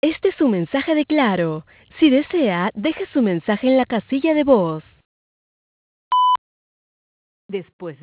Este es su mensaje de Claro. Si desea, deje su mensaje en la casilla de voz. Después